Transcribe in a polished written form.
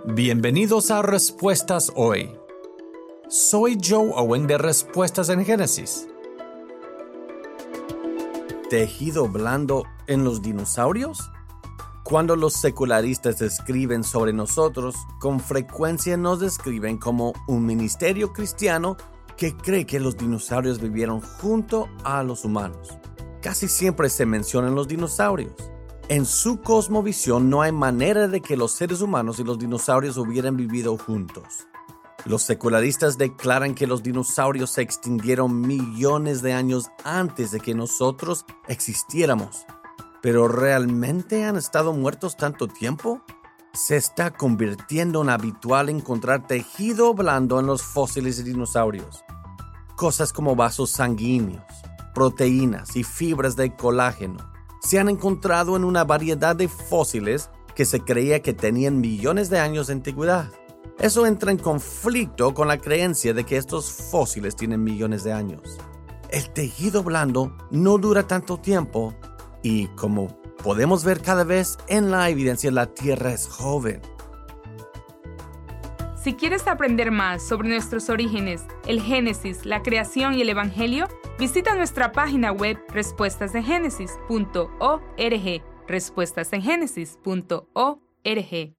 Bienvenidos a Respuestas Hoy. Soy Joe Owen de Respuestas en Génesis. ¿Tejido blando en los dinosaurios? Cuando los secularistas escriben sobre nosotros, con frecuencia nos describen como un ministerio cristiano que cree que los dinosaurios vivieron junto a los humanos. Casi siempre se mencionan los dinosaurios. En su cosmovisión no hay manera de que los seres humanos y los dinosaurios hubieran vivido juntos. Los secularistas declaran que los dinosaurios se extinguieron millones de años antes de que nosotros existiéramos. ¿Pero realmente han estado muertos tanto tiempo? Se está convirtiendo en habitual encontrar tejido blando en los fósiles de dinosaurios. Cosas como vasos sanguíneos, proteínas y fibras de colágeno se han encontrado en una variedad de fósiles que se creía que tenían millones de años de antigüedad. Eso entra en conflicto con la creencia de que estos fósiles tienen millones de años. El tejido blando no dura tanto tiempo y, como podemos ver cada vez en la evidencia, la Tierra es joven. Si quieres aprender más sobre nuestros orígenes, el Génesis, la creación y el Evangelio, visita nuestra página web respuestasengenesis.org, respuestasengenesis.org.